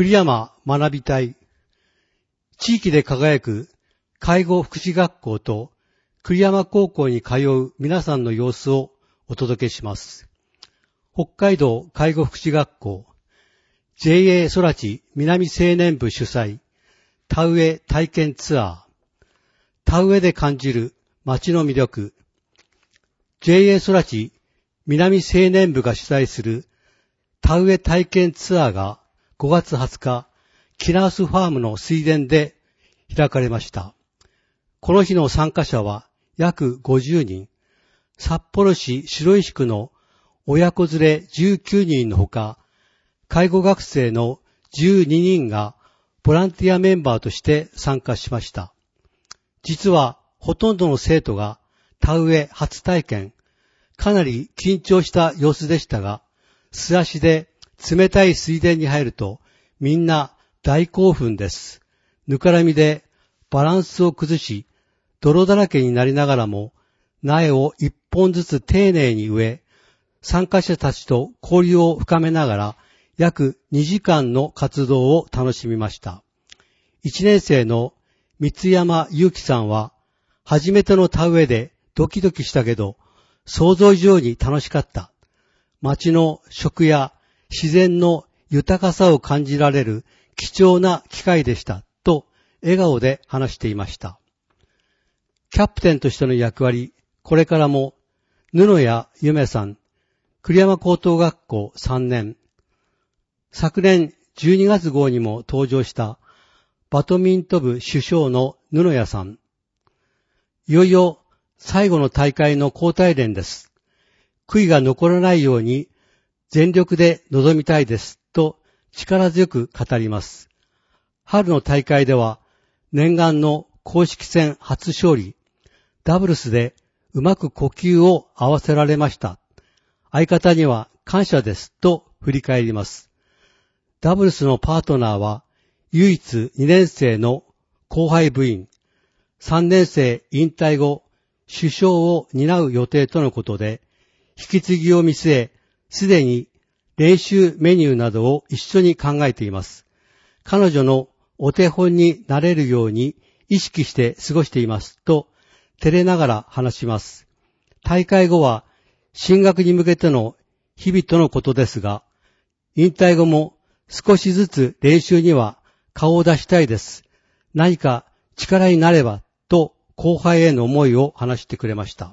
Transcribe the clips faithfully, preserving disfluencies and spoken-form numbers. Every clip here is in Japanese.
栗山学び隊、地域で輝く介護福祉学校と栗山高校に通う皆さんの様子をお届けします。北海道介護福祉学校 ジェイエー 空知南青年部主催田植え体験ツアー、田植えで感じる町の魅力、 ジェイエー 空知南青年部が主催する田植え体験ツアーがごがつはつか、キナースファームの水田で開かれました。この日の参加者は約ごじゅうにん、札幌市白石区の親子連れじゅうきゅうにんのほか、介護学生のじゅうににんがボランティアメンバーとして参加しました。実はほとんどの生徒が田植え初体験、かなり緊張した様子でしたが、素足で冷たい水田に入るとみんな大興奮です。ぬかるみでバランスを崩し、泥だらけになりながらも苗を一本ずつ丁寧に植え、参加者たちと交流を深めながら約にじかんの活動を楽しみました。いちねん生の三山祐樹さんは、初めての田植えでドキドキしたけど、想像以上に楽しかった。町の食や自然の豊かさを感じられる貴重な機会でした、と笑顔で話していました。キャプテンとしての役割、これからも布谷ゆめさん、栗山高等学校さんねん、昨年じゅうにがつ号にも登場したバドミントン部主将の布谷さん。いよいよ最後の大会の交代連です。悔いが残らないように全力で臨みたいです、と力強く語ります。春の大会では念願の公式戦初勝利、ダブルスでうまく呼吸を合わせられました。相方には感謝です、と振り返ります。ダブルスのパートナーは唯一にねん生の後輩部員、さんねん生引退後、主将を担う予定とのことで、引き継ぎを見据え、すでに練習メニューなどを一緒に考えています。彼女のお手本になれるように意識して過ごしています、と照れながら話します。大会後は進学に向けての日々とのことですが、引退後も少しずつ練習には顔を出したいです。何か力になれば、と後輩への思いを話してくれました。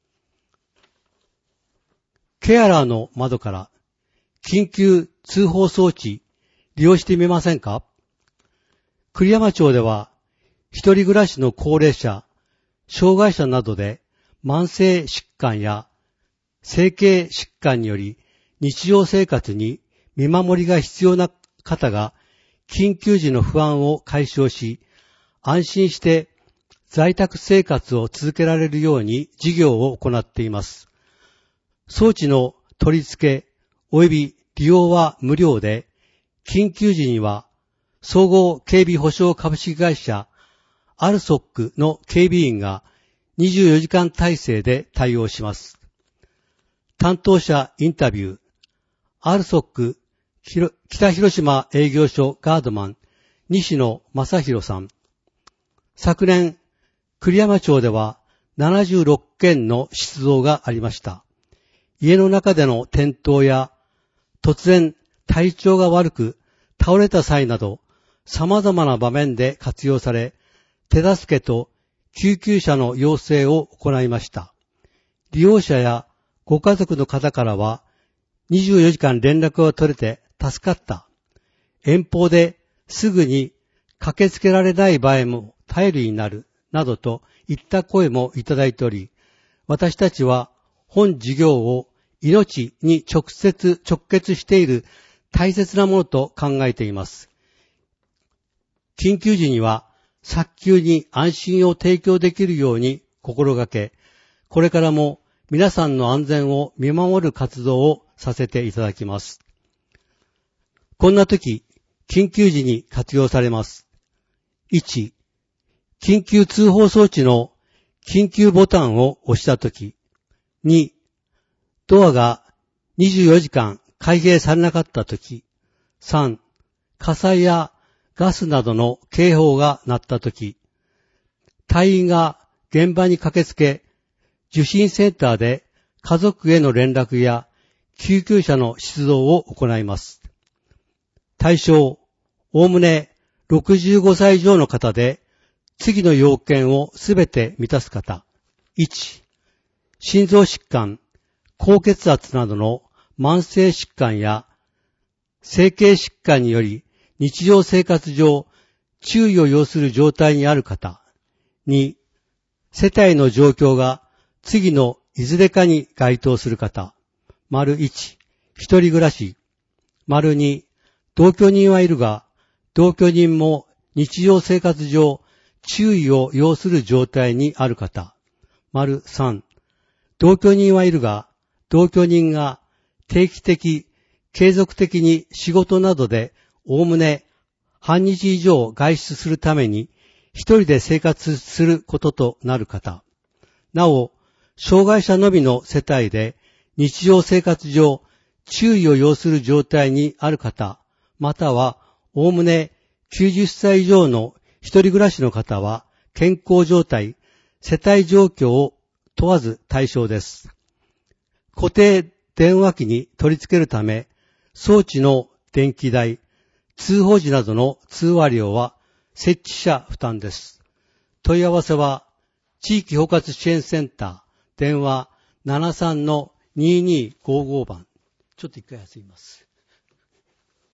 ケアラーの窓から緊急通報装置利用してみませんか？栗山町では一人暮らしの高齢者、障害者などで慢性疾患や生計疾患により日常生活に見守りが必要な方が緊急時の不安を解消し、安心して在宅生活を続けられるように事業を行っています。装置の取り付け及び利用は無料で、緊急時には総合警備保障株式会社アルソックの警備員がにじゅうよじかん体制で対応します。担当者インタビュー、アルソック北広島営業所ガードマン西野正弘さん。昨年、栗山町ではななじゅうろっけんの出動がありました。家の中での転倒や突然体調が悪く倒れた際など様々な場面で活用され、手助けと救急車の要請を行いました。利用者やご家族の方からはにじゅうよじかん連絡が取れて助かった。遠方ですぐに駆けつけられない場合も頼りになる。などといった声もいただいており、私たちは本事業を命に直接直結している大切なものと考えています。緊急時には早急に安心を提供できるように心がけ、これからも皆さんの安全を見守る活動をさせていただきます。こんな時、緊急時に活用されます。いち、緊急通報装置の緊急ボタンを押したとき。に、ドアがにじゅうよじかん開閉されなかったとき。さん、 火災やガスなどの警報が鳴ったとき、隊員が現場に駆けつけ、受信センターで家族への連絡や救急車の出動を行います。対象、おおむねろくじゅうごさい以上の方で、次の要件をすべて満たす方。いち、心臓疾患、高血圧などの慢性疾患や整形疾患により日常生活上注意を要する状態にある方。に、世帯の状況が次のいずれかに該当する方。丸いち、一人暮らし。丸に、同居人はいるが、同居人も日常生活上注意を要する状態にある方。丸さん、同居人はいるが、同居人が定期的、継続的に仕事などでおおむね半日以上外出するために一人で生活することとなる方。なお、障害者のみの世帯で日常生活上注意を要する状態にある方、またはおおむねきゅうじゅっさい以上の一人暮らしの方は健康状態、世帯状況を問わず対象です。固定電話機に取り付けるため、装置の電気代、通報時などの通話料は設置者負担です。問い合わせは、地域包括支援センター、電話 ななさんのにーにーごーご 番。ちょっと一回休みます。